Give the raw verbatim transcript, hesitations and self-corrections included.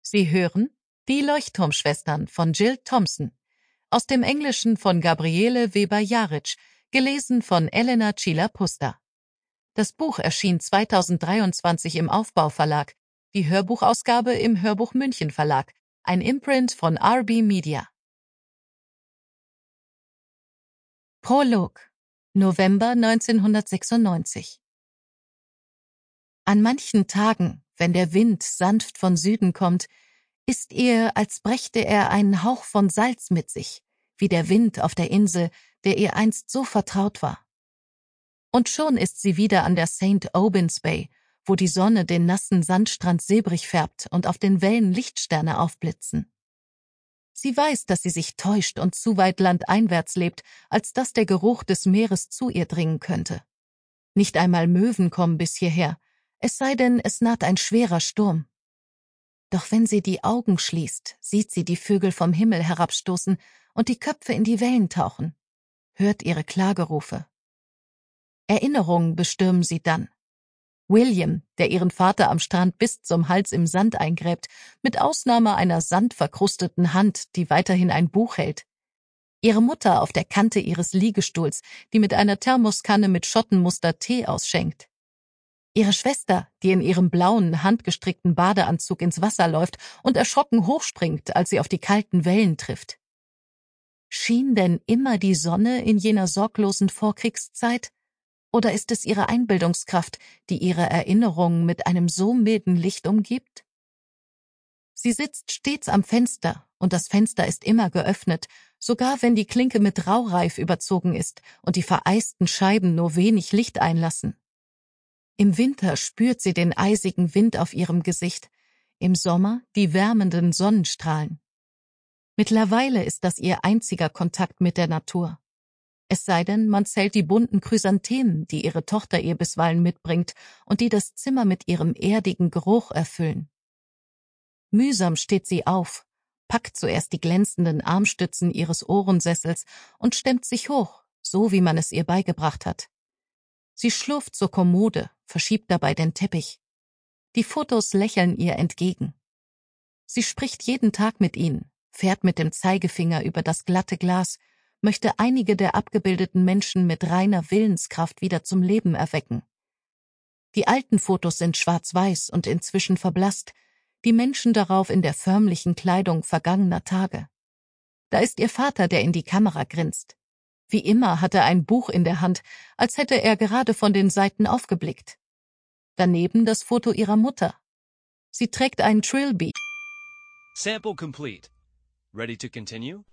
Sie hören Die Leuchtturmschwestern von Jill Thompson, aus dem Englischen von Gabriele Weber-Jaric, gelesen von Elena Cila-Pusta. Das Buch erschien zweitausenddreiundzwanzig im Aufbau Verlag, die Hörbuchausgabe im Hörbuch München Verlag, ein Imprint von R B Media. Prolog, November neunzehnhundertsechsundneunzig. An manchen Tagen, wenn der Wind sanft von Süden kommt, ist ihr, als brächte er einen Hauch von Salz mit sich, wie der Wind auf der Insel, der ihr einst so vertraut war. Und schon ist sie wieder an der Saint Aubins Bay, wo die Sonne den nassen Sandstrand silbrig färbt und auf den Wellen Lichtsterne aufblitzen. Sie weiß, dass sie sich täuscht und zu weit landeinwärts lebt, als dass der Geruch des Meeres zu ihr dringen könnte. Nicht einmal Möwen kommen bis hierher, es sei denn, es naht ein schwerer Sturm. Doch wenn sie die Augen schließt, sieht sie die Vögel vom Himmel herabstoßen und die Köpfe in die Wellen tauchen, hört ihre Klagerufe. Erinnerungen bestürmen sie dann. William, der ihren Vater am Strand bis zum Hals im Sand eingräbt, mit Ausnahme einer sandverkrusteten Hand, die weiterhin ein Buch hält. Ihre Mutter auf der Kante ihres Liegestuhls, die mit einer Thermoskanne mit Schottenmuster Tee ausschenkt. Ihre Schwester, die in ihrem blauen, handgestrickten Badeanzug ins Wasser läuft und erschrocken hochspringt, als sie auf die kalten Wellen trifft. Schien denn immer die Sonne in jener sorglosen Vorkriegszeit? Oder ist es ihre Einbildungskraft, die ihre Erinnerungen mit einem so milden Licht umgibt? Sie sitzt stets am Fenster, und das Fenster ist immer geöffnet, sogar wenn die Klinke mit Raureif überzogen ist und die vereisten Scheiben nur wenig Licht einlassen. Im Winter spürt sie den eisigen Wind auf ihrem Gesicht, im Sommer die wärmenden Sonnenstrahlen. Mittlerweile ist das ihr einziger Kontakt mit der Natur. Es sei denn, man zählt die bunten Chrysanthemen, die ihre Tochter ihr bisweilen mitbringt und die das Zimmer mit ihrem erdigen Geruch erfüllen. Mühsam steht sie auf, packt zuerst die glänzenden Armstützen ihres Ohrensessels und stemmt sich hoch, so wie man es ihr beigebracht hat. Sie schlurft zur Kommode, verschiebt dabei den Teppich. Die Fotos lächeln ihr entgegen. Sie spricht jeden Tag mit ihnen, fährt mit dem Zeigefinger über das glatte Glas, möchte einige der abgebildeten Menschen mit reiner Willenskraft wieder zum Leben erwecken. Die alten Fotos sind schwarz-weiß und inzwischen verblasst, die Menschen darauf in der förmlichen Kleidung vergangener Tage. Da ist ihr Vater, der in die Kamera grinst. Wie immer hat er ein Buch in der Hand, als hätte er gerade von den Seiten aufgeblickt. Daneben das Foto ihrer Mutter. Sie trägt einen Trilby. Sample complete. Ready to continue?